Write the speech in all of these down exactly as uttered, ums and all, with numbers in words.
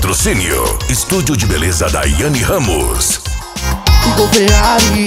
Patrocínio Estúdio de Beleza Daiane Ramos. Igor Ferrari.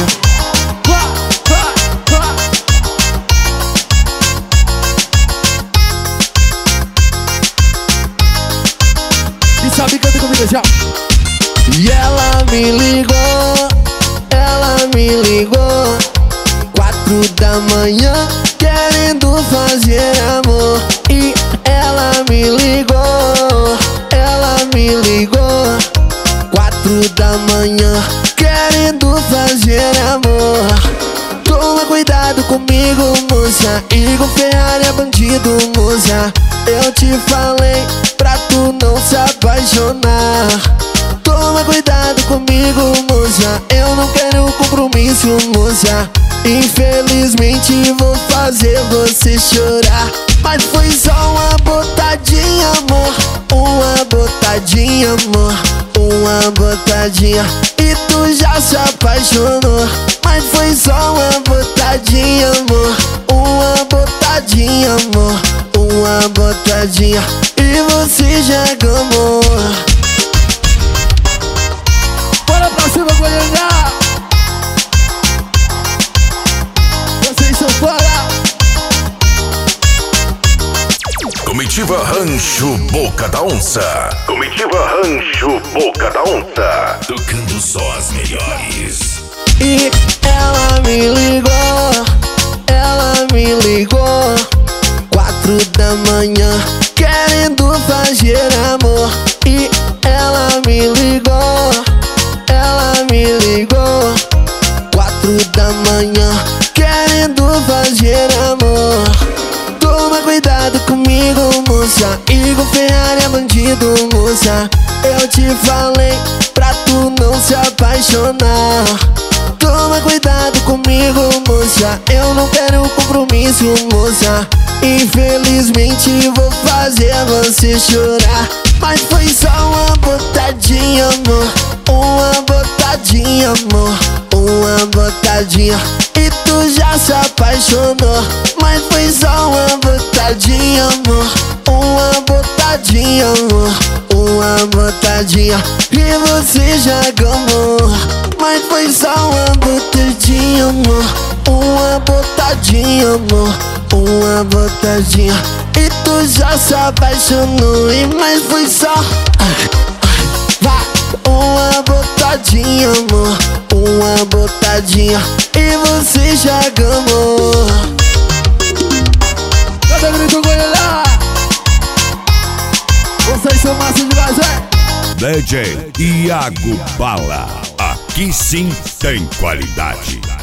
E sabe, canta comigo já. E ela me ligou, ela me ligou, quatro da manhã, querendo fazer amor. E ela me ligou, ela me ligou, quatro da manhã, querendo fazer amor. Toma cuidado comigo, moça, Igor Ferrari é bandido, moça. Eu te falei pra tu não se apaixonar. Toma cuidado comigo, moça, eu não quero compromisso, moça. Infelizmente vou fazer você chorar, mas foi só uma botadinha, amor. Uma botadinha, amor. Uma botadinha e tu já se apaixonou. Mas foi só uma botadinha, amor. Uma botadinha, amor. Uma botadinha e você já gamou. Bora pra cima, Goiânia! Vocês são fora! Comitiva Rancho Boca da Onça. Comitiva Rancho Boca da Onça. Tocando só as melhores. E ela me ligou, ela me ligou, quatro da manhã, querendo fazer amor. E ela me ligou, ela me ligou, quatro da manhã, querendo fazer amor. Toma cuidado comigo, moça, Igor Ferrari é bandido, moça. Eu te falei pra tu não se apaixonar. Toma cuidado comigo, moça, eu não quero compromisso, moça. Infelizmente vou fazer você chorar, mas foi só uma botadinha, amor. Uma botadinha, amor. Uma botadinha e tu já se apaixonou. Mas foi só uma botadinha, amor. Uma botadinha, amor. Uma botadinha e você já gamou. Mas foi só uma botadinha, amor. Uma botadinha, amor. Uma botadinha e tu já se apaixonou. E mas foi só vai. Uma botadinha, amor. Uma botadinha e você já gamou. Cadê o grito, Goiânia? Vocês são massa demais, é? D J Iago Bala. Aqui sim tem qualidade.